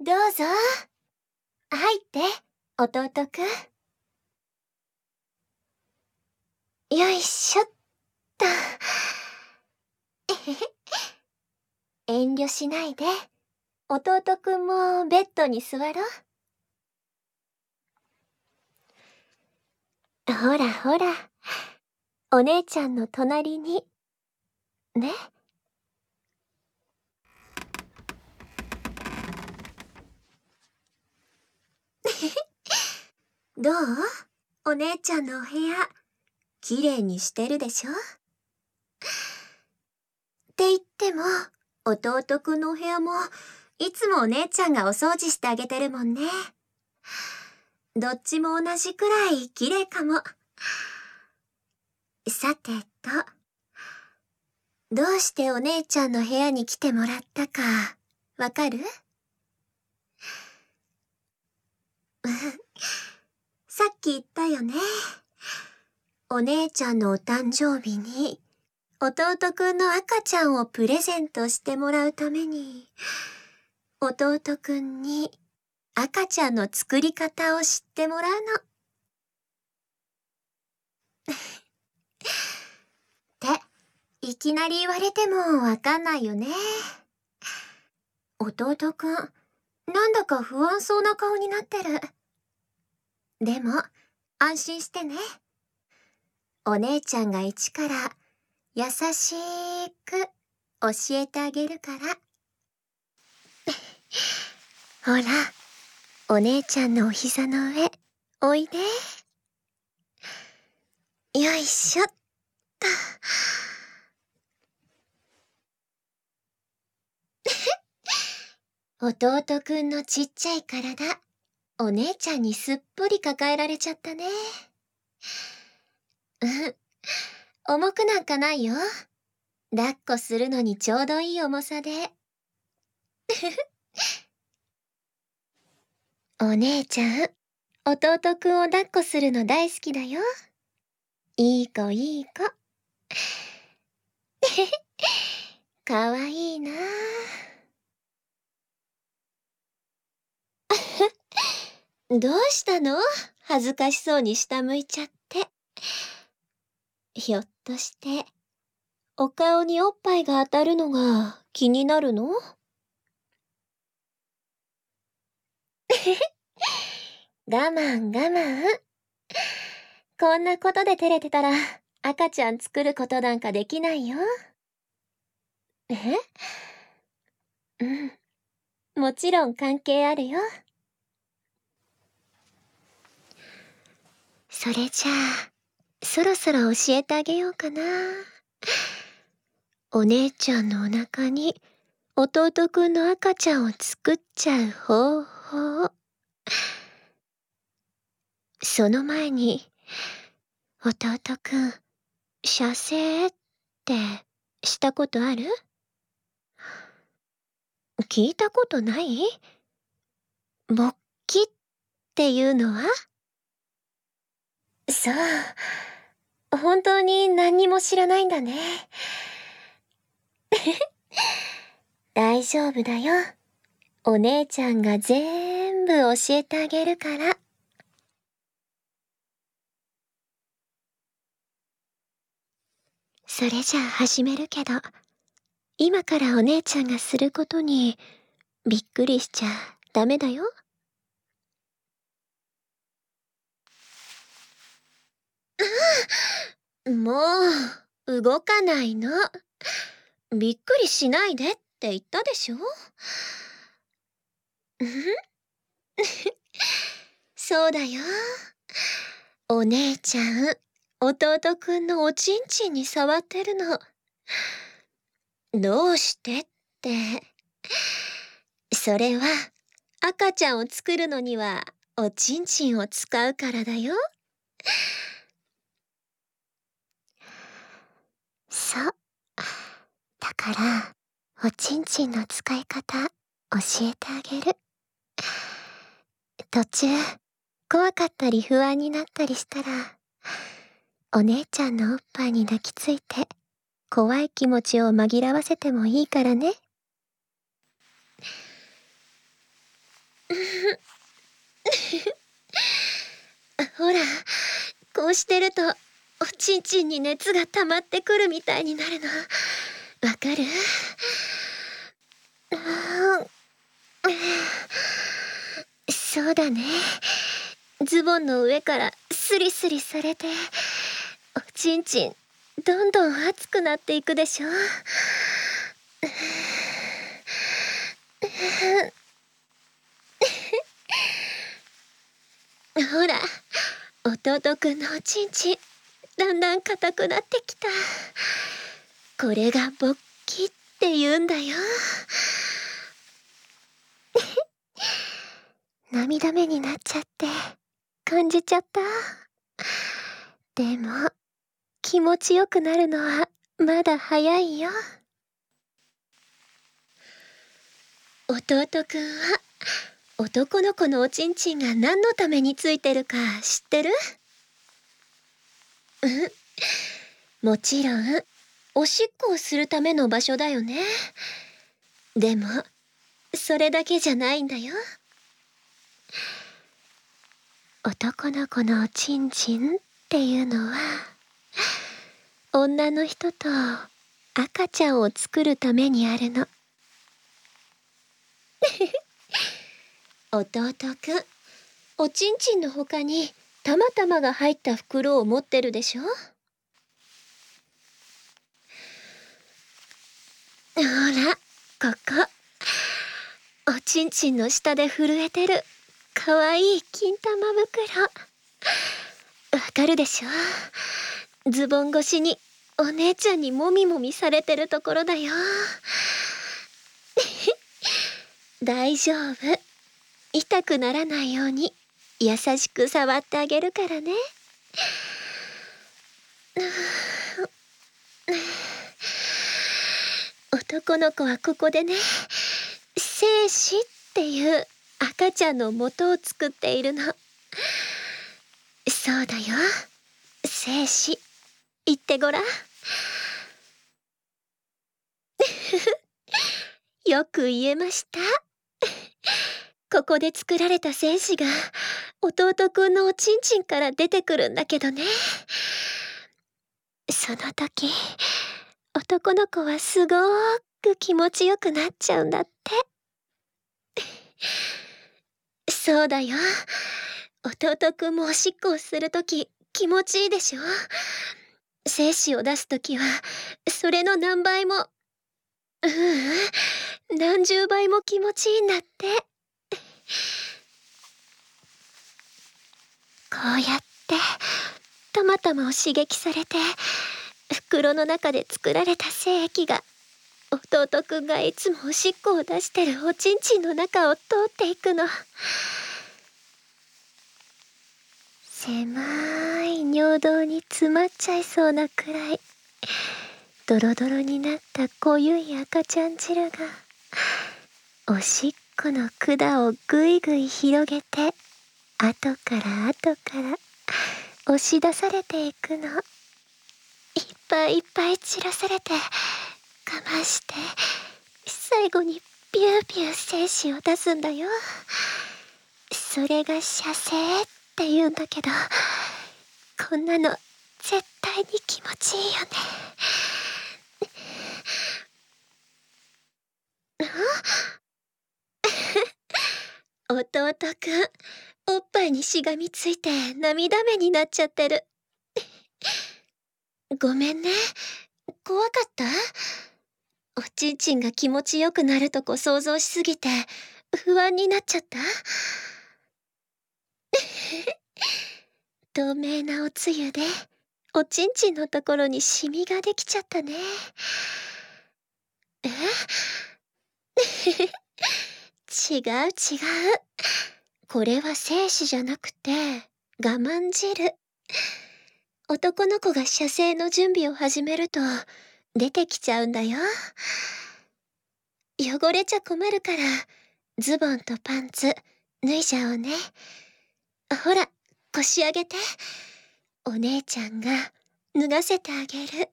どうぞ。入って、弟くん。よいしょっと。えへへ。遠慮しないで。弟くんもベッドに座ろう。ほらほら。お姉ちゃんの隣に。ね。どう？お姉ちゃんのお部屋、きれいにしてるでしょ？って言っても、弟くんのお部屋も、いつもお姉ちゃんがお掃除してあげてるもんね。どっちも同じくらいきれいかも。さてと、どうしてお姉ちゃんの部屋に来てもらったか、わかる？さっき言ったよね。お姉ちゃんのお誕生日に、弟くんの赤ちゃんをプレゼントしてもらうために、弟くんに赤ちゃんの作り方を知ってもらうの。っていきなり言われてもわかんないよね。弟くん、なんだか不安そうな顔になってる。でも、安心してね。お姉ちゃんが一から優しく教えてあげるから。ほら、お姉ちゃんのお膝の上、おいで。よいしょっと。弟くんのちっちゃい体、お姉ちゃんにすっぽり抱えられちゃったね。重くなんかないよ。抱っこするのにちょうどいい重さで。お姉ちゃん、弟くんを抱っこするの大好きだよ。いい子いい子。かわいいな。どうしたの？恥ずかしそうに下向いちゃって。ひょっとして、お顔におっぱいが当たるのが気になるの？我慢我慢。こんなことで照れてたら赤ちゃん作ることなんかできないよ。え？うん。もちろん関係あるよ。それじゃあ、そろそろ教えてあげようかな。お姉ちゃんのお腹に弟くんの赤ちゃんを作っちゃう方法。その前に、弟くん、射精ってしたことある？聞いたことない？勃起っていうのは？そう。本当に何にも知らないんだね。大丈夫だよ。お姉ちゃんが全部教えてあげるから。それじゃあ始めるけど、今からお姉ちゃんがすることにびっくりしちゃダメだよ。もう、動かないの。びっくりしないでって言ったでしょ？そうだよ。お姉ちゃん、弟くんのおちんちんに触ってるの。どうしてって。それは、赤ちゃんを作るのには、おちんちんを使うからだよ。そう。だから、おちんちんの使い方、教えてあげる。途中、怖かったり不安になったりしたら、お姉ちゃんのおっぱいに抱きついて、怖い気持ちを紛らわせてもいいからね。 ほら、こうしてるとおちんちんに熱が溜まってくるみたいになるの。わかる？そうだね。ズボンの上からスリスリされて、おちんちんどんどん熱くなっていくでしょ。ほら、弟くんのおちんちんだんだん硬くなってきた。これが勃起って言うんだよ。涙目になっちゃって感じちゃった。でも気持ちよくなるのはまだ早いよ。弟くんは男の子のおちんちんが何のためについてるか知ってる？もちろんおしっこをするための場所だよね。でもそれだけじゃないんだよ。男の子のおちんちんっていうのは女の人と赤ちゃんを作るためにあるの。弟くん、おちんちんの他にたまたまが入った袋を持ってるでしょ？ほら、ここ。おちんちんの下で震えてるかわいい金玉袋。わかるでしょ？ズボン越しにお姉ちゃんにもみもみされてるところだよ。大丈夫。痛くならないように優しく触ってあげるからね。男の子はここでね、精子っていう赤ちゃんの元を作っているの。そうだよ、精子。言ってごらん。よく言えました。ここで作られた精子が弟くんのおちんちんから出てくるんだけどね。その時男の子はすごーく気持ちよくなっちゃうんだって。そうだよ、弟くんもおしっこをするとき気持ちいいでしょ？精子を出すときはそれの何倍も、何十倍も気持ちいいんだって。こうやってたまたまを刺激されて袋の中で作られた精液が弟くんがいつもおしっこを出してるおちんちんの中を通っていくの。狭い尿道に詰まっちゃいそうなくらいドロドロになった濃ゆい赤ちゃん汁がおしっこの管をぐいぐい広げて後から後から押し出されていくの。いっぱいいっぱい散らされて我慢して最後にビュービュー精子を出すんだよ。それが射精って言うんだけど、こんなの絶対に気持ちいいよね。弟くん、おっぱいにしがみついて涙目になっちゃってる。ごめんね、怖かった？おちんちんが気持ちよくなるとこ想像しすぎて不安になっちゃった？透明なおつゆでおちんちんのところにシミができちゃったね。え？違う違う。これは精子じゃなくて我慢汁。男の子が射精の準備を始めると出てきちゃうんだよ。汚れちゃ困るからズボンとパンツ脱いじゃおうね。ほら、腰上げて。お姉ちゃんが脱がせてあげる。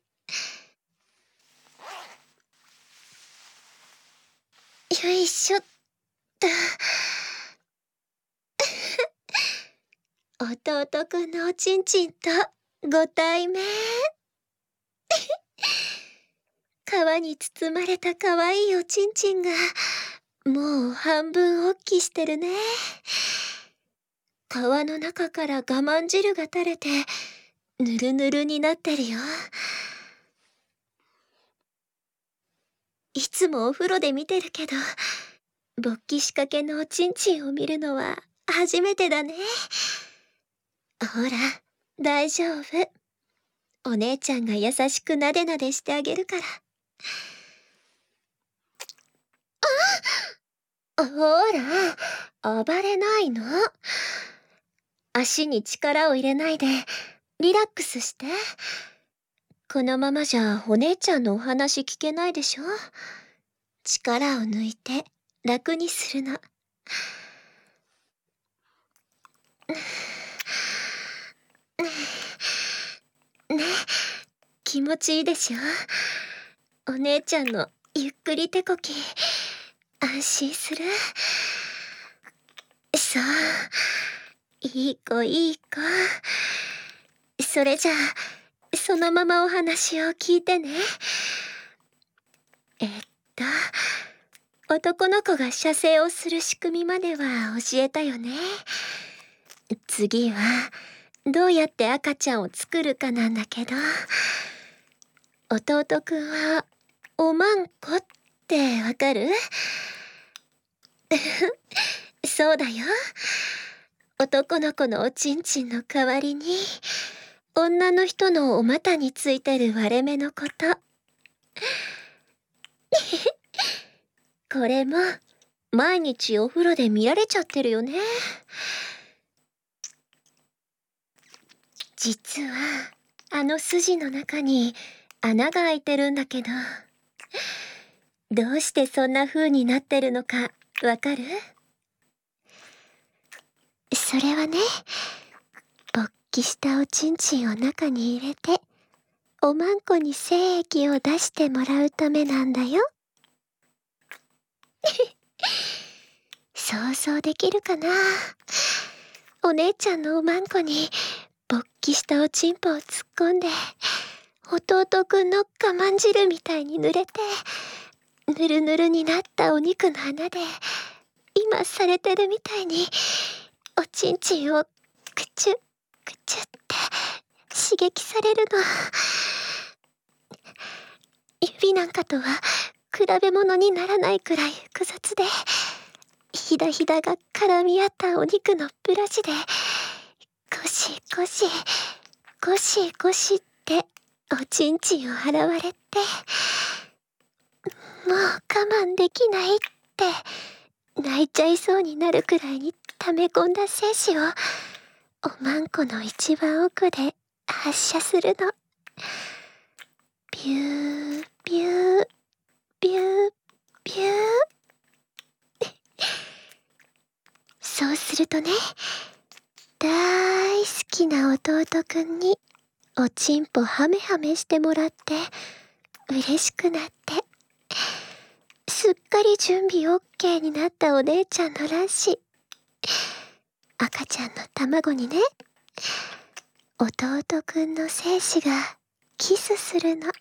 よいしょっと。 弟くんのおちんちんとご対面。皮に包まれた可愛いおちんちんが、もう半分おっきしてるね。皮の中から我慢汁が垂れて、ぬるぬるになってるよ。いつもお風呂で見てるけど、勃起しかけのおちんちんを見るのは初めてだね。ほら、大丈夫。お姉ちゃんが優しくなでなでしてあげるから。ほら、暴れないの。足に力を入れないで、リラックスして。このままじゃお姉ちゃんのお話聞けないでしょ。力を抜いて楽にするの。ね、気持ちいいでしょ。お姉ちゃんのゆっくり手こき、安心する。そう、いい子いい子。それじゃあ、そのままお話を聞いてね。男の子が射精をする仕組みまでは教えたよね。次は、どうやって赤ちゃんを作るかなんだけど、弟くんは、おまんこってわかる？そうだよ。男の子のおちんちんの代わりに、女の人のお股についてる割れ目のこと。これも、毎日お風呂で見られちゃってるよね。実は、あの筋の中に穴が開いてるんだけど、どうしてそんな風になってるのかわかる？それはね、勃起したおちんちんを中に入れて、おまんこに精液を出してもらうためなんだよ。想像できるかな？お姉ちゃんのおまんこに勃起したおちんぽを突っ込んで、弟くんの我慢汁みたいに濡れて、ぬるぬるになったお肉の穴で、今されてるみたいに、おちんちんをくちゅくちゅって刺激されるの。指なんかとは比べ物にならないくらい複雑で、ひだひだが絡み合ったお肉のブラシで、ゴシゴシ、ゴシゴシっておちんちんを洗われて、もう我慢できないって泣いちゃいそうになるくらいに溜め込んだ精子をおまんこの一番奥で発射するの。ビュービュービュービュー。そうするとね、大好きな弟くんにおちんぽハメハメしてもらって嬉しくなって、すっかり準備 OK になったお姉ちゃんの卵子、赤ちゃんの卵にね、弟くんの精子がキスするの。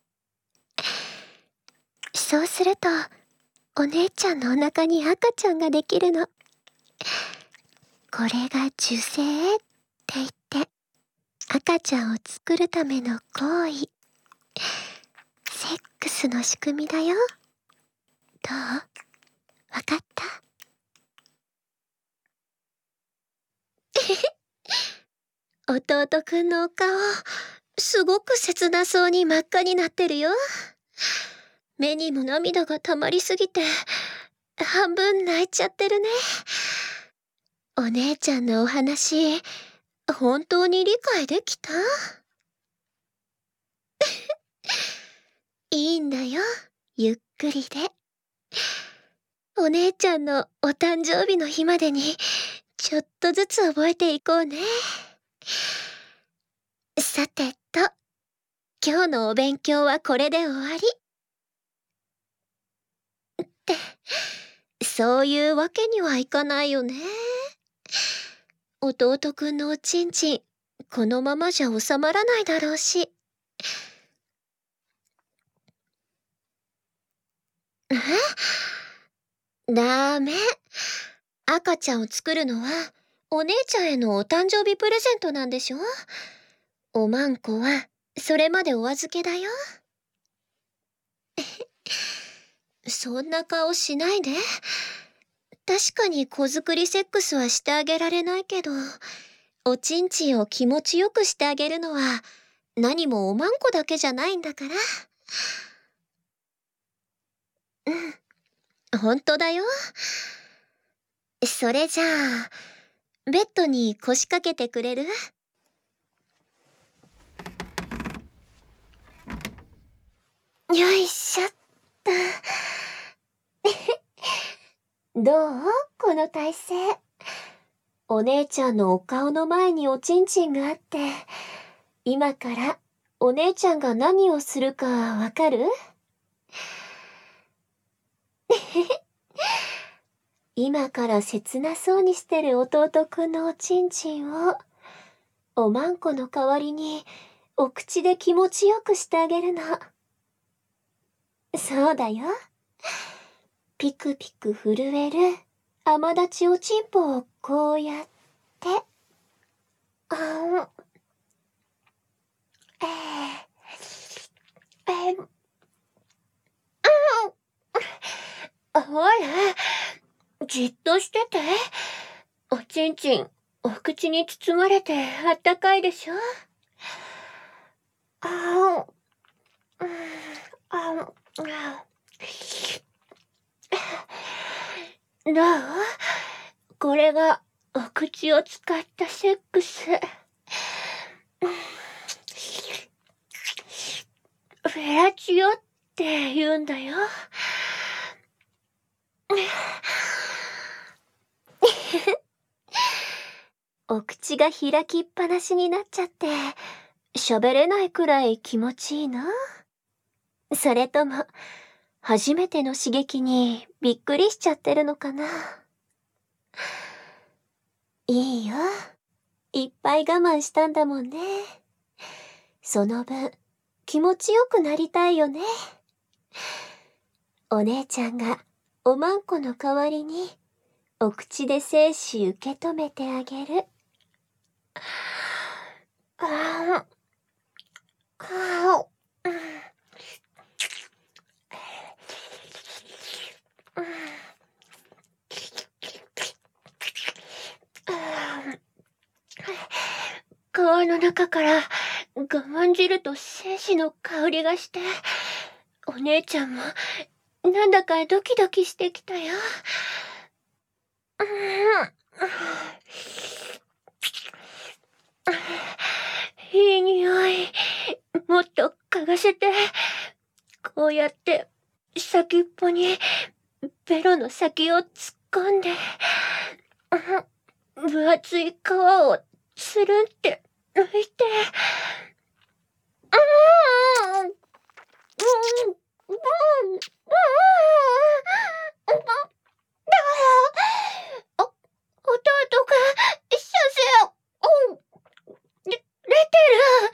そうするとお姉ちゃんのお腹に赤ちゃんができるの。これが受精って言って、赤ちゃんを作るための行為、セックスの仕組みだよ。どう？わかった？弟くんのお顔、すごく切なそうに真っ赤になってるよ。目にも涙が溜まりすぎて、半分泣いちゃってるね。お姉ちゃんのお話、本当に理解できた？いいんだよ、ゆっくりで。お姉ちゃんのお誕生日の日までに、ちょっとずつ覚えていこうね。さてと、今日のお勉強はこれで終わり。って、そういうわけにはいかないよね。 弟くんのおちんちん、このままじゃ収まらないだろうし。ダメ。赤ちゃんを作るのは、お姉ちゃんへのお誕生日プレゼントなんでしょ？おまんこは、それまでお預けだよ。そんな顔しないで。確かに子作りセックスはしてあげられないけど、おちんちんを気持ちよくしてあげるのは、何もおまんこだけじゃないんだから。ほんとだよ。それじゃあ、ベッドに腰掛けてくれる？よいしょっと。どう？この体勢。お姉ちゃんのお顔の前におちんちんがあって、今からお姉ちゃんが何をするかわかる？今から切なそうにしてる弟くんのおちんちんを、おまんこの代わりにお口で気持ちよくしてあげるの。そうだよ。ピクピク震える甘立ちおちんぽをこうやって、あん、えー、えー、ほら、じっとしてて。おちんちん、お口に包まれてあったかいでしょ？あん、あん、どう？これがお口を使ったセックス。フェラチオって言うんだよ。お口が開きっぱなしになっちゃって、喋れないくらい気持ちいいの？それとも、初めての刺激にびっくりしちゃってるのかな？いいよ。いっぱい我慢したんだもんね。その分、気持ちよくなりたいよね。お姉ちゃんがおまんこの代わりに、お口で精子受け止めてあげる。皮の中から我慢汁と精子の香りがして、お姉ちゃんもなんだかドキドキしてきたよ。いい匂い。もっと嗅がせて。こうやって先っぽにベロの先を突っ込んで、分厚い皮をつるんって抜いて、弟が射精を出てる。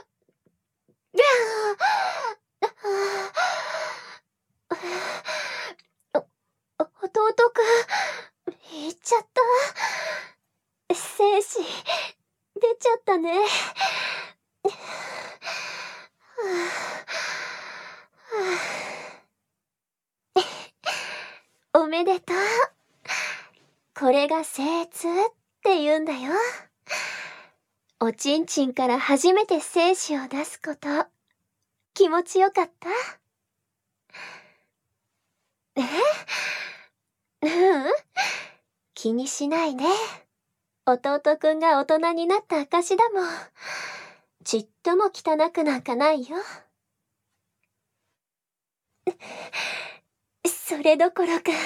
弟くん、言っちゃった。精子、出ちゃったね。おめでとう。これが精通って言うんだよ。おちんちんから初めて精子を出すこと、気持ちよかった？うん、気にしないで。弟くんが大人になった証だもん。ちっとも汚くなんかないよ。それどころか、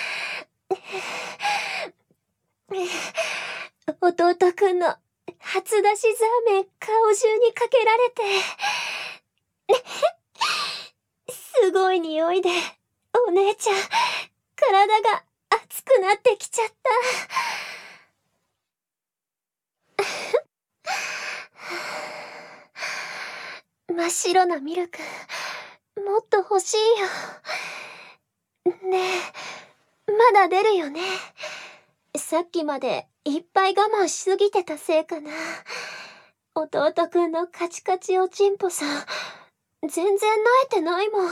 弟くんの初出しザーメン顔中にかけられて、すごい匂いで、お姉ちゃん、体が熱くなってきちゃった。 真っ白なミルク、もっと欲しいよ。ねえ、まだ出るよね。さっきまでいっぱい我慢しすぎてたせいかな。弟くんのカチカチおちんぽさん、全然萎えてないもん。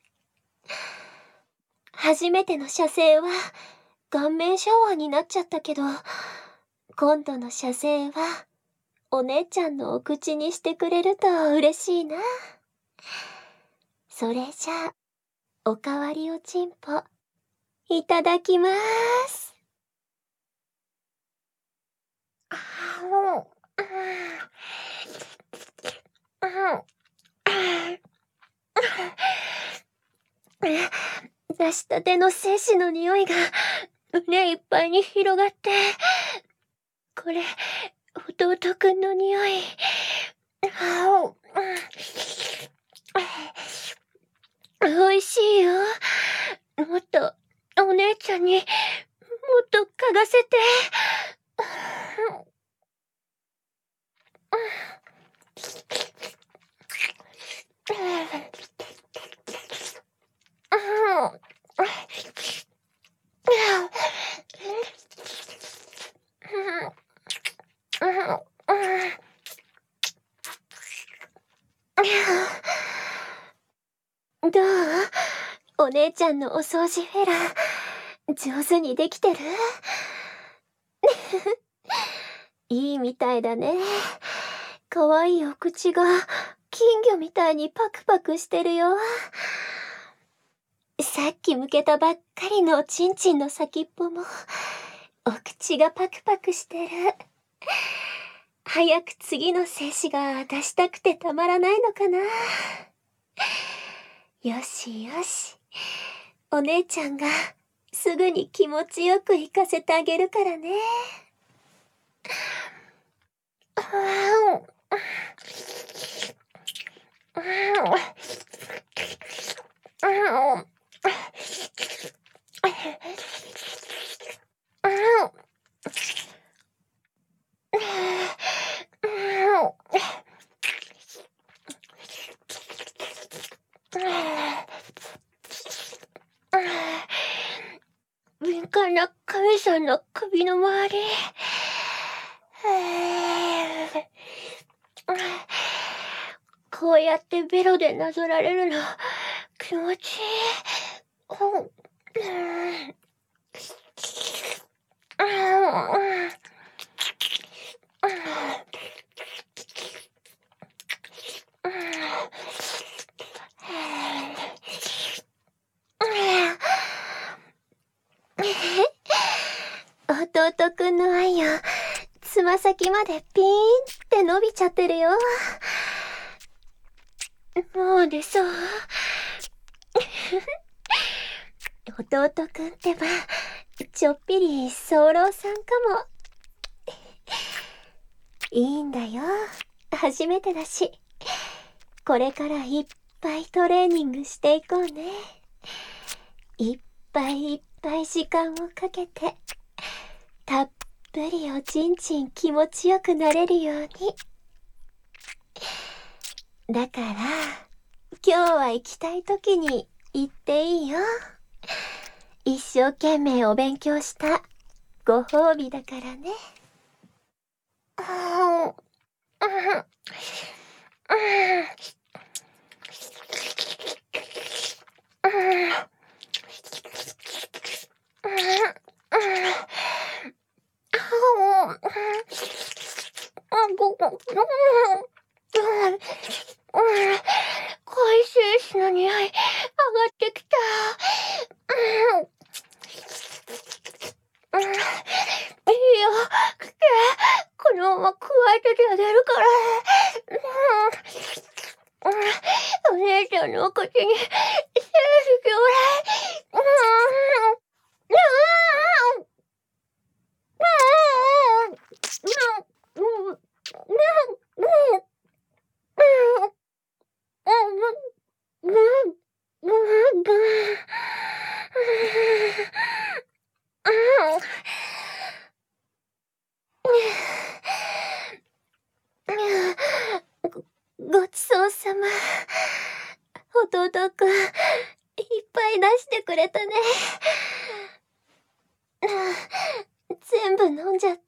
初めての射精は顔面シャワーになっちゃったけど、今度の射精はお姉ちゃんのお口にしてくれると嬉しいな。それじゃあ、おかわりおちんぽ、いただきまーす。出したての精子の匂いが胸いっぱいに広がって、これ、弟くんの匂い。美味しいよ。もっと、お姉ちゃんに、もっと嗅がせて。どう？お姉ちゃんのお掃除フェラ、上手にできてる？いいみたいだね。かわいいお口が金魚みたいにパクパクしてるよ。さっき剥けたばっかりのちんちんの先っぽも、お口がパクパクしてる。早く次の精子が出したくてたまらないのかな。よしよし。お姉ちゃんがすぐに気持ちよく行かせてあげるからね。敏感な神さんの首の周り。こうやってベロでなぞられるの気持ちいい。弟くんの愛よ、つま先までピーンって伸びちゃってるよ。もう出そう。弟くんってば、ちょっぴり早漏さんかも。いいんだよ。初めてだし。これからいっぱいトレーニングしていこうね。いっぱいいっぱい時間をかけて、たっぷりおちんちん気持ちよくなれるように。だから、今日は行きたい時に行っていいよ。一生懸命お勉強したご褒美だからね。海星子の匂い上がってきた。いいよ、来て。このまま加えててあげるから。お姉ちゃんのお口に精子ちょうだい。ごちそうさま。 全部飲んじゃった。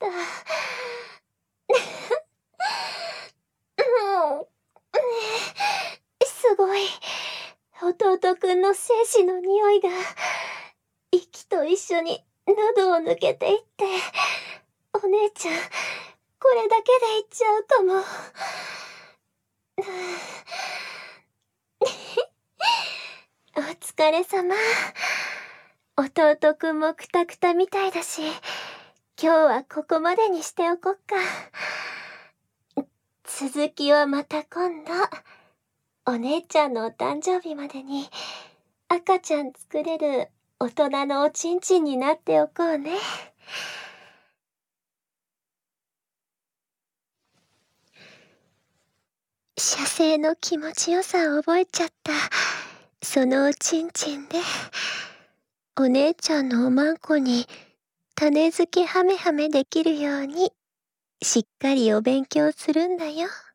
すごい。弟くんの精子の匂いが、息と一緒に喉を抜けていって、お姉ちゃん、これだけでいっちゃうかも。お疲れ様。弟くんもクタクタみたいだし、今日はここまでにしておこっか。続きはまた今度。お姉ちゃんのお誕生日までに赤ちゃん作れる大人のおちんちんになっておこうね。射精の気持ちよさを覚えちゃった。そのおちんちんで、お姉ちゃんのおまんこに種付けハメハメできるように、しっかりお勉強するんだよ。